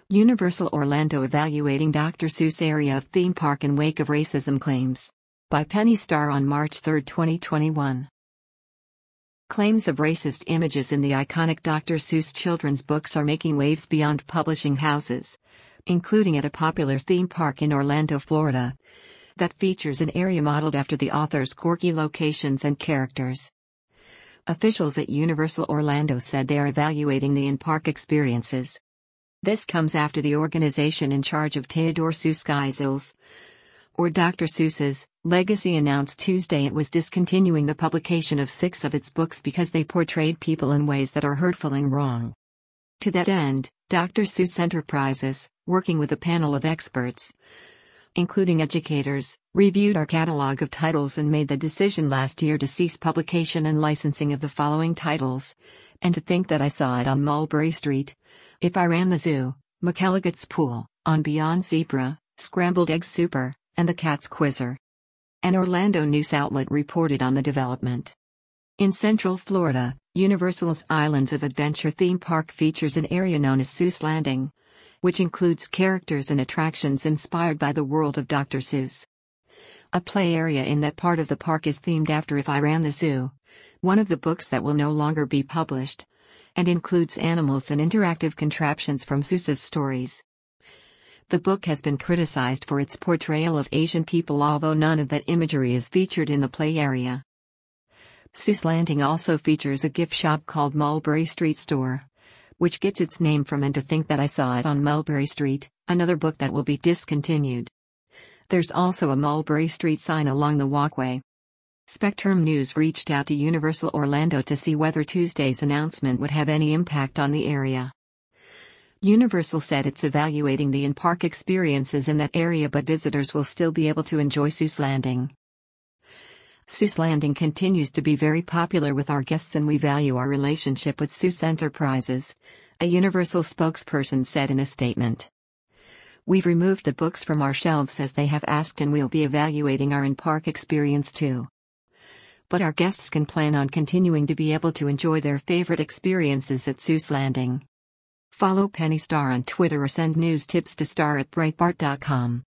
Universal Orlando evaluating Dr. Seuss area of theme park in wake of racism claims. By Penny Starr on March 3, 2021. Claims of racist images in the iconic Dr. Seuss children's books are making waves beyond publishing houses, including at a popular theme park in Orlando, Florida, that features an area modeled after the author's quirky locations and characters. Officials at Universal Orlando said they are evaluating the in-park experiences. This comes after the organization in charge of Theodore Seuss Geisels, or Dr. Seuss's, legacy announced Tuesday it was discontinuing the publication of 6 of its books because they portrayed people in ways that are hurtful and wrong. To that end, Dr. Seuss Enterprises, working with a panel of experts, including educators, reviewed our catalog of titles and made the decision last year to cease publication and licensing of the following titles. And to think that I saw it on Mulberry Street. If I Ran the Zoo, McElligot's Pool, On Beyond Zebra, Scrambled Egg Super, and The Cat's Quizzer. An Orlando news outlet reported on the development. In Central Florida, Universal's Islands of Adventure theme park features an area known as Seuss Landing, which includes characters and attractions inspired by the world of Dr. Seuss. A play area in that part of the park is themed after If I Ran the Zoo, one of the books that will no longer be published, and includes animals and interactive contraptions from Seuss's stories. The book has been criticized for its portrayal of Asian people, although none of that imagery is featured in the play area. Seuss Landing also features a gift shop called Mulberry Street Store, which gets its name from And to Think That I Saw It on Mulberry Street, another book that will be discontinued. There's also a Mulberry Street sign along the walkway. Spectrum News reached out to Universal Orlando to see whether Tuesday's announcement would have any impact on the area. Universal said it's evaluating the in-park experiences in that area, but visitors will still be able to enjoy Seuss Landing. Seuss Landing continues to be very popular with our guests, and we value our relationship with Seuss Enterprises, a Universal spokesperson said in a statement. We've removed the books from our shelves as they have asked, and we'll be evaluating our in-park experience too. But our guests can plan on continuing to be able to enjoy their favorite experiences at Seuss Landing. Follow Penny Starr on Twitter or send news tips to star@breitbart.com.